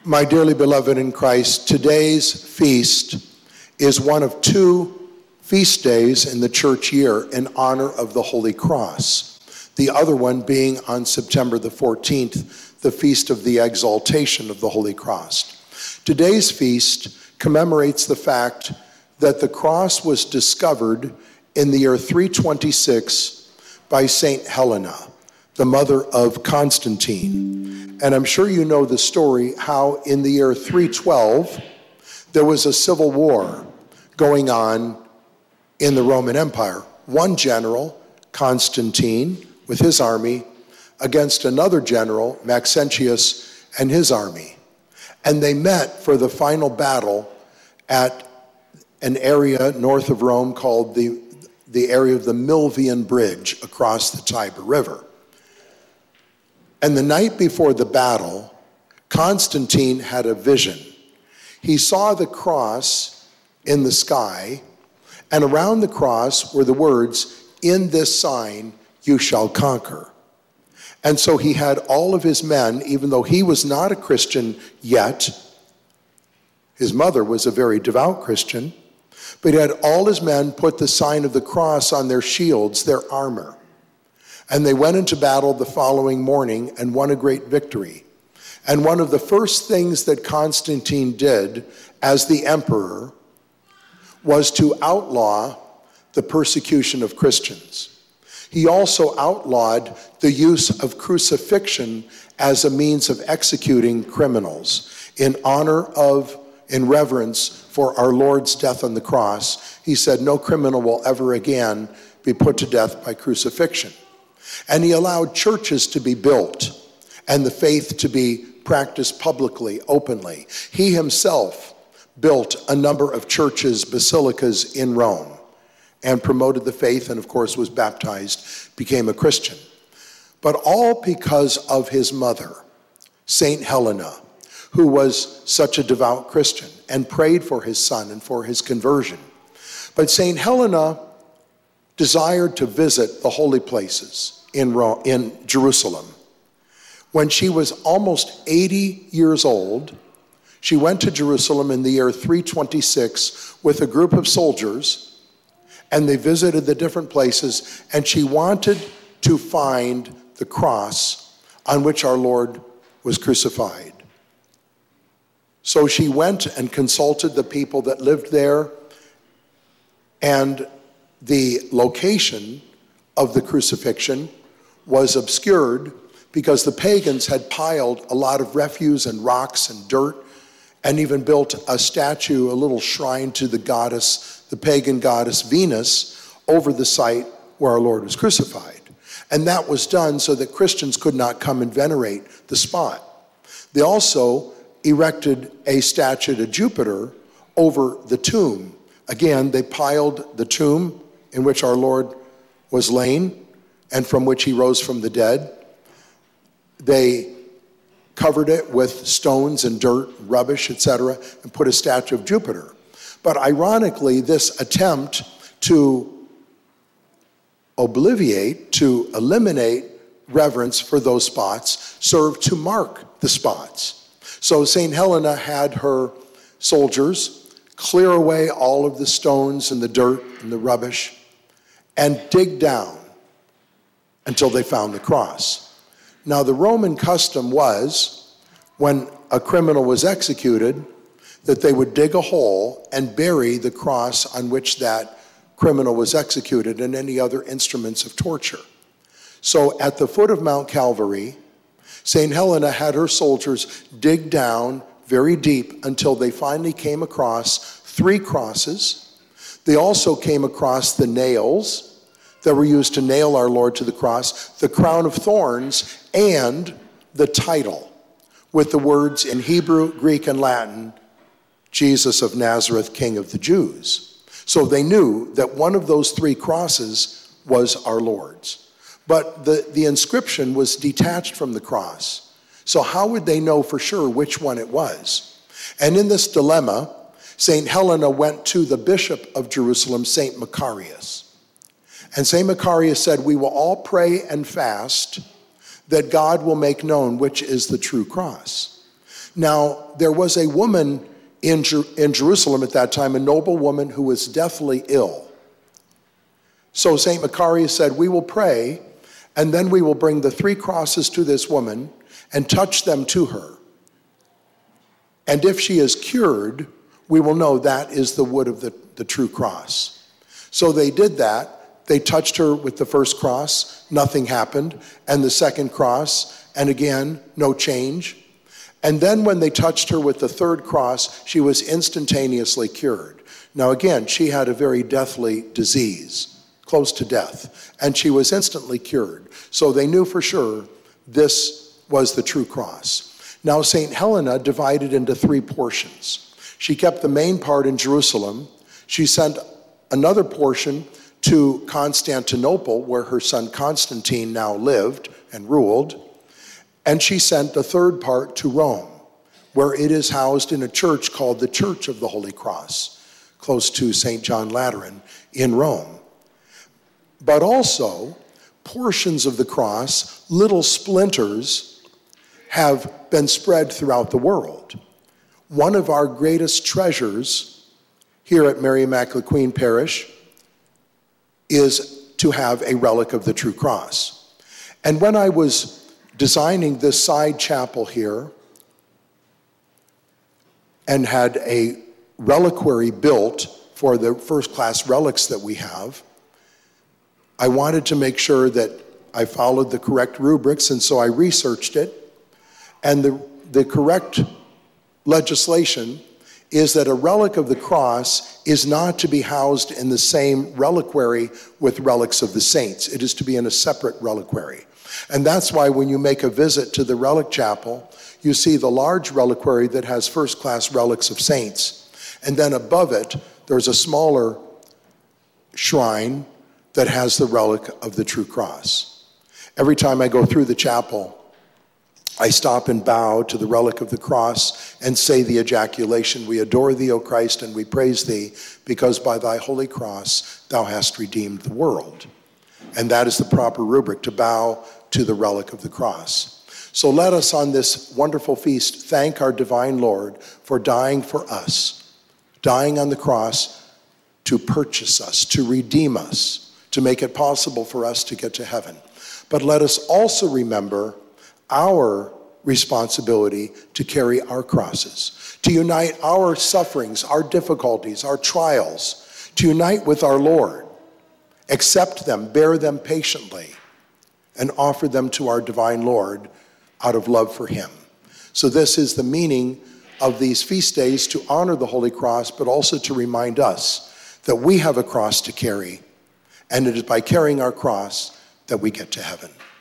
My dearly beloved in Christ, today's feast is one of two feast days in the church year in honor of the Holy Cross. The other one being on September the 14th, the feast of the exaltation of the Holy Cross. Today's feast commemorates the fact that the cross was discovered in the year 326 by Saint Helena, the mother of Constantine. And I'm sure you know the story how in the year 312, there was a civil war going on in the Roman Empire. One general, Constantine, with his army, against another general, Maxentius, and his army. And they met for the final battle at an area north of Rome called the area of the Milvian Bridge across the Tiber River. And the night before the battle, Constantine had a vision. He saw the cross in the sky, and around the cross were the words, "In this sign you shall conquer." And so he had all of his men, even though he was not a Christian yet, his mother was a very devout Christian, but he had all his men put the sign of the cross on their shields, their armor. And they went into battle the following morning and won a great victory. And one of the first things that Constantine did as the emperor was to outlaw the persecution of Christians. He also outlawed the use of crucifixion as a means of executing criminals. In reverence for our Lord's death on the cross, he said no criminal will ever again be put to death by crucifixion. And he allowed churches to be built and the faith to be practiced publicly, openly. He himself built a number of churches, basilicas in Rome, and promoted the faith and, of course, was baptized, became a Christian. But all because of his mother, Saint Helena, who was such a devout Christian and prayed for his son and for his conversion. But Saint Helena desired to visit the holy places in Jerusalem. When she was almost 80 years old, she went to Jerusalem in the year 326 with a group of soldiers, and they visited the different places, and she wanted to find the cross on which our Lord was crucified. So she went and consulted the people that lived there, and the location of the crucifixion was obscured because the pagans had piled a lot of refuse and rocks and dirt and even built a statue, a little shrine to the goddess, the pagan goddess Venus, over the site where our Lord was crucified. And that was done so that Christians could not come and venerate the spot. They also erected a statue to Jupiter over the tomb. Again, they piled the tomb in which our Lord was lain and from which he rose from the dead. They covered it with stones and dirt, rubbish, etc., and put a statue of Jupiter. But ironically, this attempt to eliminate reverence for those spots served to mark the spots. So St. Helena had her soldiers clear away all of the stones and the dirt and the rubbish and dig down until they found the cross. Now, the Roman custom was, when a criminal was executed, that they would dig a hole and bury the cross on which that criminal was executed and any other instruments of torture. So at the foot of Mount Calvary, St. Helena had her soldiers dig down very deep until they finally came across 3 crosses. They also came across the nails that were used to nail our Lord to the cross, the crown of thorns, and the title with the words in Hebrew, Greek, and Latin, Jesus of Nazareth, King of the Jews. So they knew that one of those 3 crosses was our Lord's. But the inscription was detached from the cross. So how would they know for sure which one it was? And in this dilemma, St. Helena went to the bishop of Jerusalem, St. Macarius. And St. Macarius said, we will all pray and fast that God will make known which is the true cross. Now, there was a woman in Jerusalem at that time, a noble woman who was deathly ill. So St. Macarius said, we will pray, and then we will bring the 3 crosses to this woman and touch them to her. And if she is cured, we will know that is the wood of the true cross. So they did that. They touched her with the first cross, nothing happened. And the second cross, and again, no change. And then when they touched her with the 3rd cross, she was instantaneously cured. Now again, she had a very deathly disease, close to death, and she was instantly cured. So they knew for sure this was the true cross. Now St. Helena divided into 3 portions. She kept the main part in Jerusalem. She sent another portion to Constantinople, where her son Constantine now lived and ruled. And she sent the 3rd part to Rome, where it is housed in a church called the Church of the Holy Cross, close to St. John Lateran in Rome. But also, portions of the cross, little splinters, have been spread throughout the world. One of our greatest treasures here at Mary Immaculate Queen Parish is to have a relic of the true cross. And when I was designing this side chapel here and had a reliquary built for the first-class relics that we have, I wanted to make sure that I followed the correct rubrics, and so I researched it. And the correct legislation is that a relic of the cross is not to be housed in the same reliquary with relics of the saints. It is to be in a separate reliquary. And that's why when you make a visit to the relic chapel, you see the large reliquary that has first-class relics of saints. And then above it, there's a smaller shrine that has the relic of the true cross. Every time I go through the chapel, I stop and bow to the relic of the cross and say the ejaculation, we adore thee, O Christ, and we praise thee, because by thy holy cross thou hast redeemed the world. And that is the proper rubric, to bow to the relic of the cross. So let us on this wonderful feast thank our divine Lord for dying for us, dying on the cross to purchase us, to redeem us, to make it possible for us to get to heaven. But let us also remember our responsibility to carry our crosses, to unite our sufferings, our difficulties, our trials, to unite with our Lord, accept them, bear them patiently, and offer them to our divine Lord out of love for him. So this is the meaning of these feast days, to honor the Holy Cross, but also to remind us that we have a cross to carry, and it is by carrying our cross that we get to heaven.